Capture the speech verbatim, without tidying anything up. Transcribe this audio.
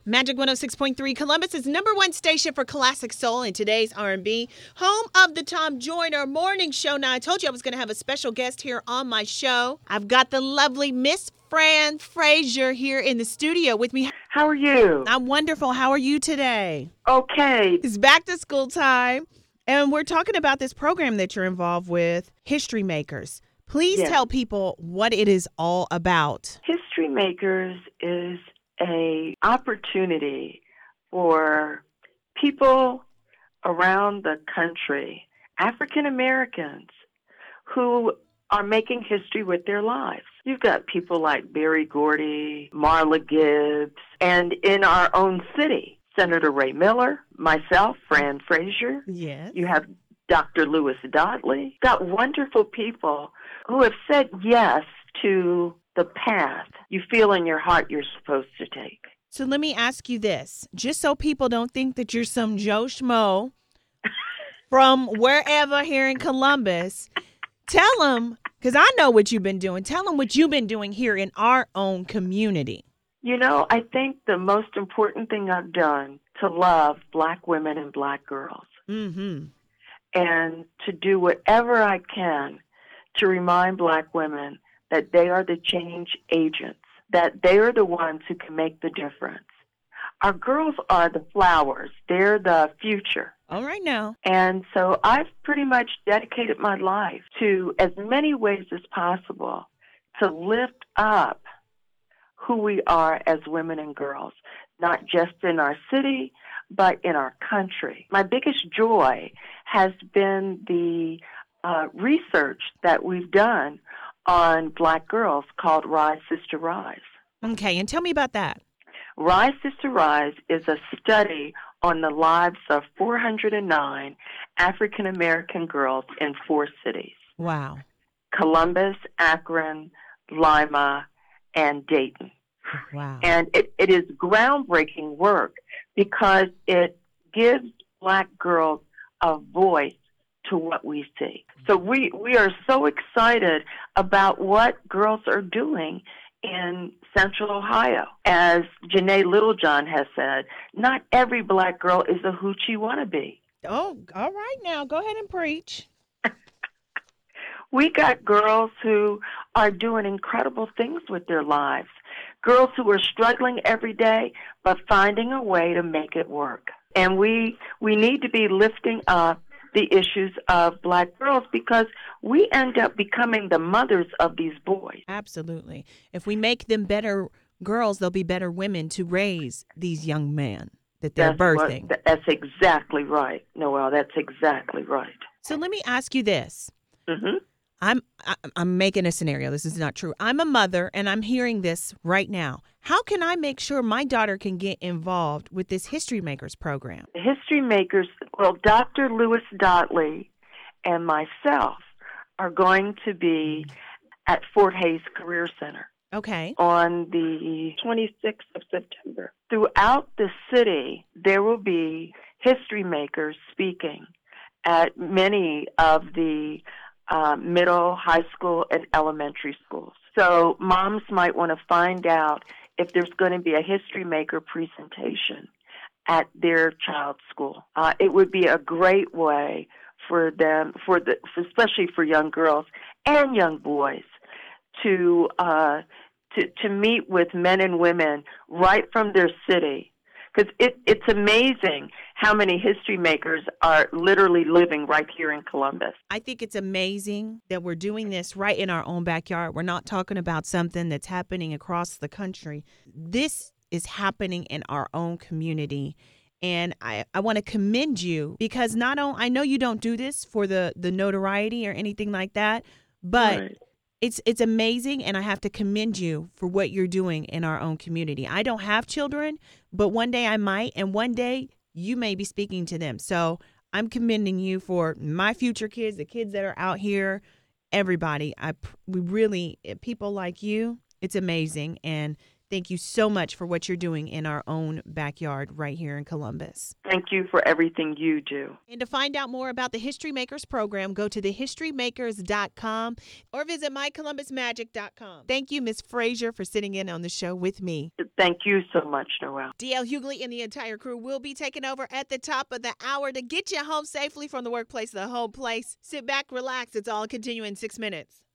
Magic one oh six point three, Columbus's number one station for classic soul and today's R and B. Home of the Tom Joyner Morning Show. Now, I told you I was going to have a special guest here on my show. I've got the lovely Miss Fran Frazier here in the studio with me. How are you? I'm wonderful. How are you today? Okay. It's back to school time, and we're talking about this program that you're involved with, History Makers. Please Yes. tell people what it is all about. History Makers is a opportunity for people around the country, African Americans, who are making history with their lives. You've got people like Berry Gordy, Marla Gibbs, and in our own city, Senator Ray Miller, myself, Fran Frazier. Yes. You have Doctor Lewis Dodley. Got wonderful people who have said yes to the path you feel in your heart you're supposed to take. So let me ask you this, just so people don't think that you're some Joe Schmo from wherever here in Columbus, tell them, because I know what you've been doing, tell them what you've been doing here in our own community. You know, I think the most important thing I've done to love Black women and Black girls, Mm-hmm. and to do whatever I can to remind Black women that they are the change agents, that they are the ones who can make the difference. Our girls are the flowers. They're the future. All right now. And so I've pretty much dedicated my life to as many ways as possible to lift up who we are as women and girls, not just in our city, but in our country. My biggest joy has been the uh, research that we've done on Black girls called Rise, Sister Rise. Okay, and tell me about that. Rise, Sister Rise is a study on the lives of four hundred nine African American girls in four cities: Wow. Columbus, Akron, Lima, and Dayton. Wow. And it, it is groundbreaking work because it gives Black girls a voice to what we see. So we, we are so excited about what girls are doing in Central Ohio. As Janae Littlejohn has said, not every Black girl is a hoochie wannabe. Oh, all right now. Go ahead and preach. We got girls who are doing incredible things with their lives. Girls who are struggling every day, but finding a way to make it work. And we we need to be lifting up the issues of Black girls because we end up becoming the mothers of these boys. Absolutely. If we make them better girls, they'll be better women to raise these young men that they're That's what- birthing. that's exactly right, Noelle. That's exactly right. So let me ask you this. Mm-hmm. I'm I- I'm making a scenario. This is not true. I'm a mother, and I'm hearing this right now. How can I make sure my daughter can get involved with this History Makers program? The History Makers, well, Doctor Lewis Dodley and myself are going to be at Fort Hays Career Center Okay. on the twenty-sixth of September. Throughout the city, there will be History Makers speaking at many of the uh, middle, high school, and elementary schools. So moms might want to find out if there's going to be a History Maker presentation at their child's school. Uh, it would be a great way for them, for the, especially for young girls and young boys, to uh, to to meet with men and women right from their city. Because it, it's amazing how many History Makers are literally living right here in Columbus. I think it's amazing that we're doing this right in our own backyard. We're not talking about something that's happening across the country. This is happening in our own community. And I, I want to commend you because not only, I know you don't do this for the, the notoriety or anything like that, but Right. it's it's amazing, and I have to commend you for what you're doing in our own community. I don't have children, but one day I might, and one day you may be speaking to them. So I'm commending you for my future kids, the kids that are out here, everybody. I we really, people like you, it's amazing, and Thank you so much for what you're doing in our own backyard right here in Columbus. Thank you for everything you do. And to find out more about the History Makers program, go to the history makers dot com or visit my columbus magic dot com. Thank you, Miz Frazier, for sitting in on the show with me. Thank you so much, Noelle. D L Hughley and the entire crew will be taking over at the top of the hour to get you home safely from the workplace to the home place. Sit back, relax. It's all continuing in six minutes.